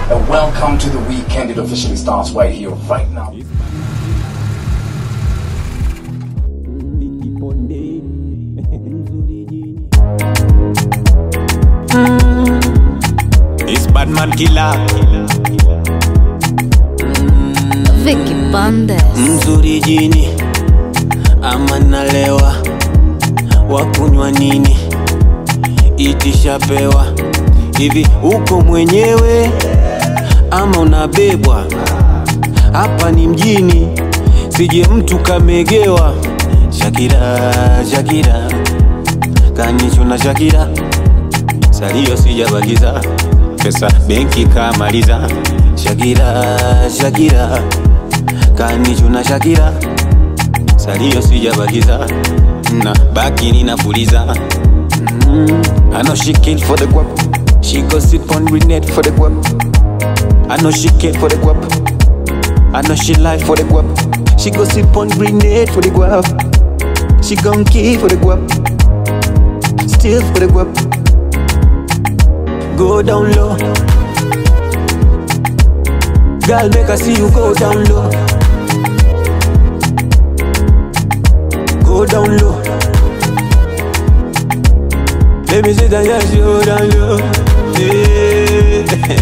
and welcome to the weekend. It officially starts right here, right now. It's Badman Killer. Vicky Bandes. Mzuri jini ama nalewa, wakunywa nini itishapewa. Hivi uko mwenyewe ama unabebwa? Hapa ni mjini, sije mtu kamegewa. Shakira, Shakira, kanichuna Shakira, salio sijabakiza, pesa benki kamaliza. Shakira, Shakira, kanichuna Shakira, salio sijabakiza, na baki ninapuliza. I know she kill for the guap, she go sit on grenade for the guap. I know she kill for the guap, I know she lie for the guap. She go sit on grenade for the guap, she gon' kill for the guap, still for the guap. Go down low, girl, make I see you go down low. Go down low, let me see that yes, you go down low. Yeah.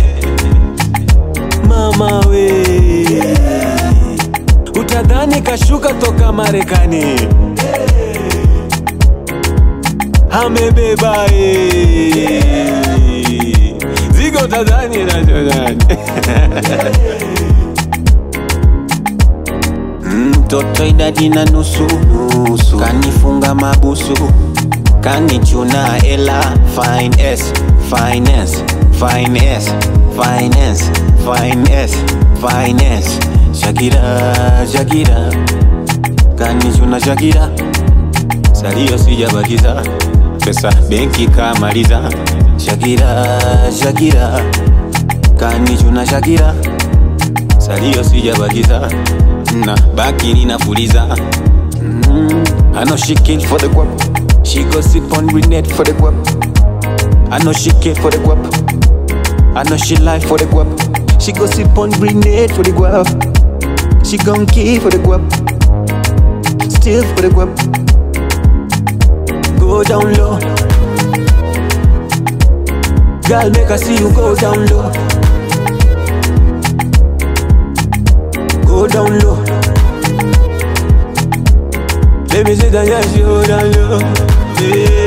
Mama we, utadhani kashuka toka Marekani, amebeba zigo utadhani na Jordan. Mtoto idadi na nusu, kanifunga mabusu, kanichuna ela. Finesse, finance, finance, finance, finance, finance. Shakira, Shakira, kanichuna Shakira, salio sijabakiza, pesa benki kamaliza. Shakira, Shakira, kanichuna Shakira, salio sijabakiza, na baki ninapuliza. I know she kill for the guap, she go sit on grenade for the guap. I know she kill for the guap, I know she lie for the guap. She go sit on grenade for the guap, she gon' kill for the guap, still for the guap. Go down low, girl, make I see you go down low. Go down low, let me see that yes, you go down low. Yeah.